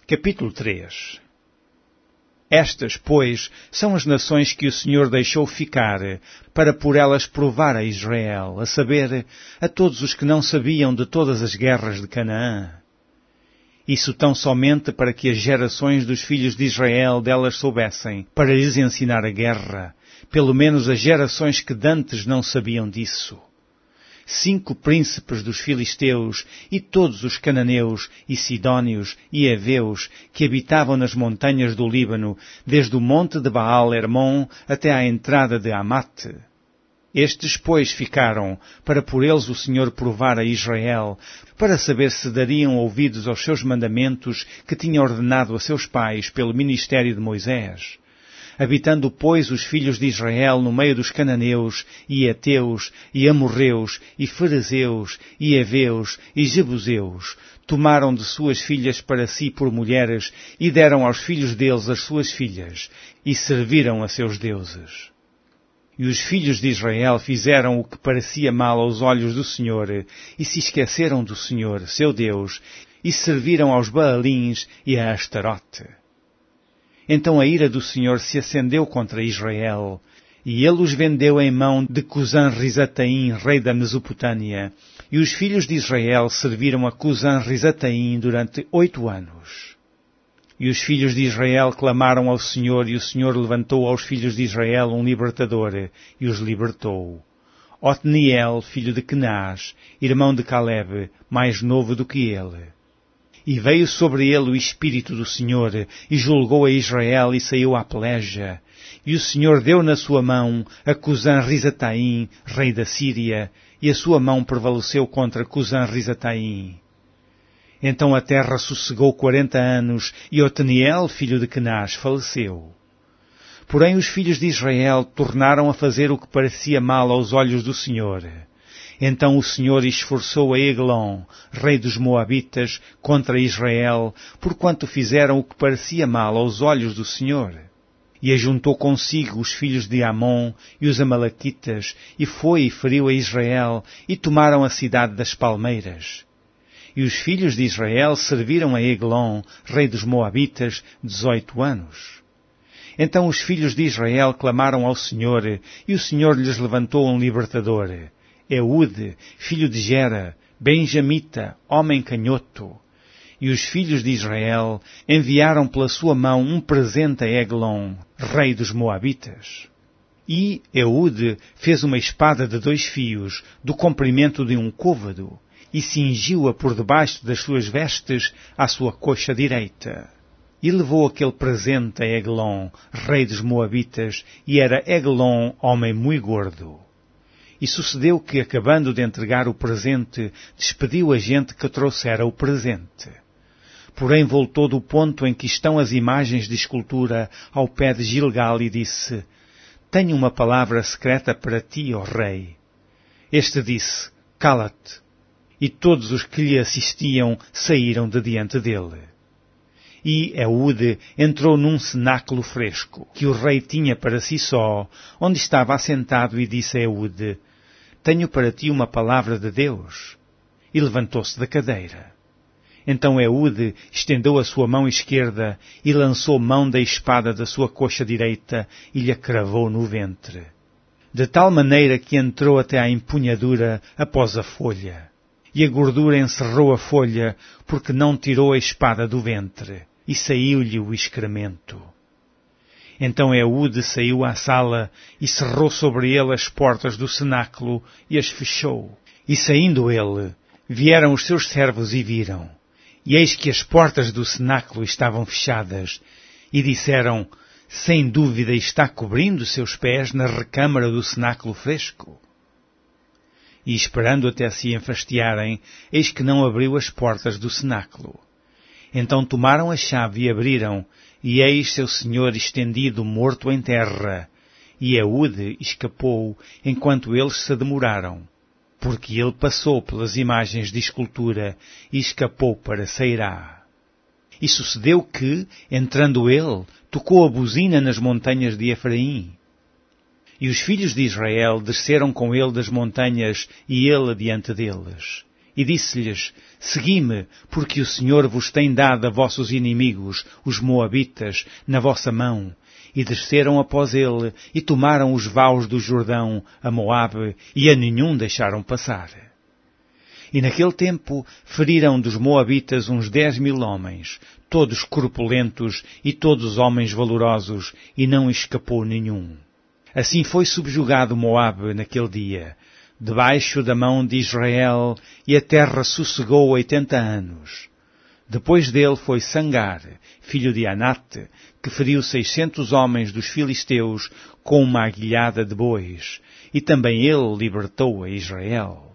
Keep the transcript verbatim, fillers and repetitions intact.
Capítulo três. Estas, pois, são as nações que o Senhor deixou ficar, para por elas provar a Israel, a saber, a todos os que não sabiam de todas as guerras de Canaã. Isso tão somente para que as gerações dos filhos de Israel delas soubessem, para lhes ensinar a guerra, pelo menos as gerações que dantes não sabiam disso. Cinco príncipes dos filisteus e todos os cananeus e sidónios e heveus que habitavam nas montanhas do Líbano, desde o monte de Baal-Hermon até à entrada de Amate. Estes, pois, ficaram, para por eles o Senhor provar a Israel, para saber se dariam ouvidos aos seus mandamentos que tinha ordenado a seus pais pelo ministério de Moisés. Habitando, pois, os filhos de Israel no meio dos cananeus, e heteus, e amorreus, e ferezeus, e heveus, e jebuseus, tomaram de suas filhas para si por mulheres, e deram aos filhos deles as suas filhas, e serviram a seus deuses. E os filhos de Israel fizeram o que parecia mal aos olhos do Senhor, e se esqueceram do Senhor, seu Deus, e serviram aos Baalins e a Astarote. Então a ira do Senhor se acendeu contra Israel, e ele os vendeu em mão de Cusã-Risataim, rei da Mesopotâmia, e os filhos de Israel serviram a Cusã-Risataim durante oito anos. E os filhos de Israel clamaram ao Senhor, e o Senhor levantou aos filhos de Israel um libertador, e os libertou. Otniel, filho de Kenaz, irmão de Caleb, mais novo do que ele. E veio sobre ele o Espírito do Senhor, e julgou a Israel, e saiu à peleja. E o Senhor deu na sua mão a Cusã-Risataim, rei da Síria, e a sua mão prevaleceu contra Cusã-Risataim. Então a terra sossegou quarenta anos, e Otniel, filho de Kenaz, faleceu. Porém os filhos de Israel tornaram a fazer o que parecia mal aos olhos do Senhor. Então o Senhor esforçou a Eglon, rei dos Moabitas, contra Israel, porquanto fizeram o que parecia mal aos olhos do Senhor. E ajuntou consigo os filhos de Amon e os Amalequitas, e foi e feriu a Israel, e tomaram a cidade das palmeiras. E os filhos de Israel serviram a Eglon, rei dos Moabitas, dezoito anos. Então os filhos de Israel clamaram ao Senhor, e o Senhor lhes levantou um libertador, Eude, filho de Gera, benjamita, homem canhoto. E os filhos de Israel enviaram pela sua mão um presente a Eglon, rei dos Moabitas. E Eude fez uma espada de dois fios, do comprimento de um côvado, e cingiu-a por debaixo das suas vestes à sua coxa direita. E levou aquele presente a Eglon, rei dos Moabitas, e era Eglon homem muito gordo. E sucedeu que, acabando de entregar o presente, despediu a gente que trouxera o presente. Porém voltou do ponto em que estão as imagens de escultura ao pé de Gilgal e disse, tenho uma palavra secreta para ti, ó rei. Este disse, cala-te. E todos os que lhe assistiam saíram de diante dele. E Eude entrou num cenáculo fresco, que o rei tinha para si só, onde estava assentado, e disse a Eude, tenho para ti uma palavra de Deus. E levantou-se da cadeira. Então Eude estendeu a sua mão esquerda e lançou mão da espada da sua coxa direita e lhe cravou no ventre. De tal maneira que entrou até à empunhadura após a folha. E a gordura encerrou a folha, porque não tirou a espada do ventre, e saiu-lhe o excremento. Então Eude saiu à sala, e cerrou sobre ele as portas do cenáculo, e as fechou. E saindo ele, vieram os seus servos e viram. E eis que as portas do cenáculo estavam fechadas, e disseram, sem dúvida está cobrindo seus pés na recâmara do cenáculo fresco. E esperando até se enfastiarem, eis que não abriu as portas do cenáculo. Então tomaram a chave e abriram, e eis seu senhor estendido morto em terra, e Eude escapou enquanto eles se demoraram, porque ele passou pelas imagens de escultura e escapou para Seirá. E sucedeu que, entrando ele, tocou a buzina nas montanhas de Efraim. E os filhos de Israel desceram com ele das montanhas, e ele adiante deles. E disse-lhes, segui-me, porque o Senhor vos tem dado a vossos inimigos, os Moabitas, na vossa mão. E desceram após ele, e tomaram os vaus do Jordão, a Moabe, e a nenhum deixaram passar. E naquele tempo feriram dos Moabitas uns dez mil homens, todos corpulentos e todos homens valorosos, e não escapou nenhum. Assim foi subjugado Moabe naquele dia, debaixo da mão de Israel, e a terra sossegou oitenta anos. Depois dele foi Sangar, filho de Anate, que feriu seiscentos homens dos filisteus com uma aguilhada de bois, e também ele libertou a Israel.